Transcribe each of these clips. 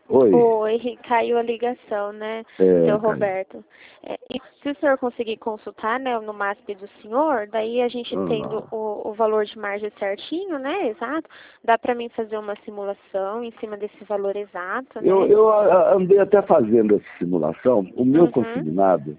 Oi. Oi, caiu a ligação, né, seu Roberto? E se o senhor conseguir consultar, né, no MASP do senhor, daí a gente tendo o valor de margem certinho, né, exato, dá para mim fazer uma simulação em cima desse valor exato, né? Eu andei até fazendo essa simulação. O meu consignado,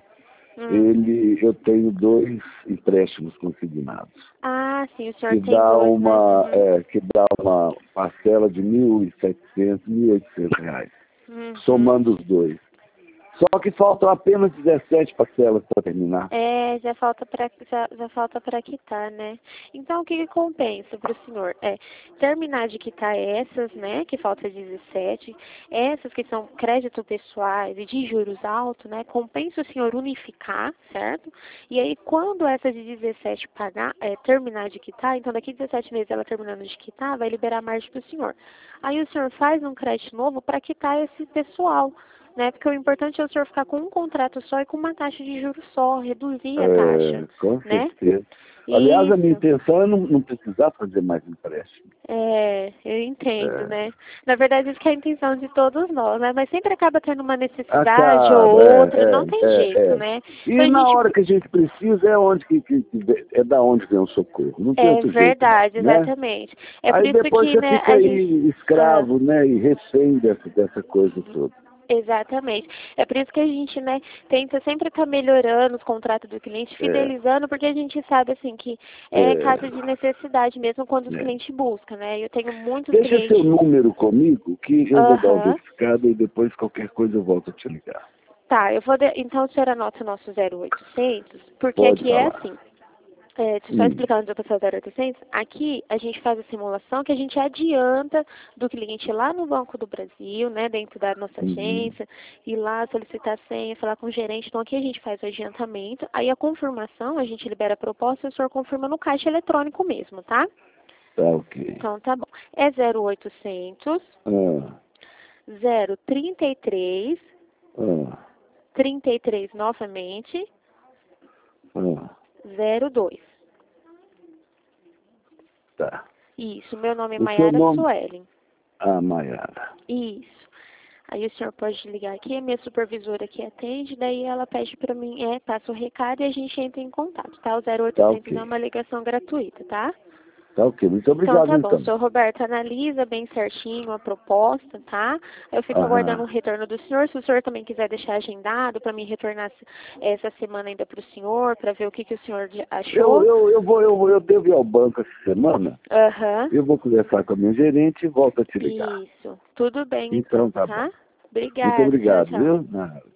eu tenho 2 empréstimos consignados. Ah, sim, o senhor Que tem dá 2, né? que dá uma parcela de R$ 1.700, R$ 1.800, somando os 2. Só que faltam apenas 17 parcelas para terminar. Já falta para quitar, né? Então, o que compensa para o senhor? Terminar de quitar essas, né, que falta 17, essas que são crédito pessoais e de juros altos, né, compensa o senhor unificar, certo? E aí, quando essa de 17 terminar de quitar, então daqui 17 meses ela terminando de quitar, vai liberar margem para o senhor. Aí o senhor faz um crédito novo para quitar esse pessoal, né? Porque o importante é o senhor ficar com um contrato só e com uma taxa de juros só, reduzir a taxa, Com né? certeza. Aliás, a minha intenção é não precisar fazer mais empréstimo. Eu entendo, né? Na verdade, isso que é a intenção de todos nós, né? Mas sempre acaba tendo uma necessidade ou outra, não tem jeito, né? E Então, na hora que a gente precisa é da onde vem o socorro. Não tem outro jeito, verdade, né? exatamente. É por Aí isso depois que, você né, fica aí escravo, né? E refém dessa coisa toda. Exatamente. É por isso que a gente, né, tenta sempre estar melhorando os contratos do cliente, fidelizando, porque a gente sabe, assim, que é caso de necessidade mesmo quando os clientes buscam, né? Eu tenho muitos Deixa clientes... seu número comigo, que eu vou dar uma verificada e depois qualquer coisa eu volto a te ligar. Tá, então o senhor anota o nosso 0800, porque Pode aqui é falar. assim... só explicando para o pessoal 0800, aqui a gente faz a simulação que a gente adianta do cliente lá no Banco do Brasil, né, dentro da nossa agência, ir lá solicitar senha, falar com o gerente. Então aqui a gente faz o adiantamento, aí a confirmação, a gente libera a proposta e o senhor confirma no caixa eletrônico mesmo, tá? Tá ok. Então tá bom. É 0800 033 33 novamente 02. Tá. Isso, meu nome é O seu Maiara nome? Suelen. Maiara. Isso. Aí o senhor pode ligar aqui, a minha supervisora que atende, daí ela pede para mim, passa o recado e a gente entra em contato, tá? O 0800 é uma ligação gratuita, tá? Tá ok, muito Então obrigado tá bom, o então. senhor Roberto analisa bem certinho a proposta, tá? Eu fico aguardando o retorno do senhor. Se o senhor também quiser deixar agendado para mim retornar essa semana ainda para o senhor, para ver o que o senhor achou. Eu devo ir ao banco essa semana. Eu vou conversar com a minha gerente e volto a te ligar. Isso, tudo bem Então então, tá bom. tá? Muito Obrigada, tchau, obrigado, tchau. viu?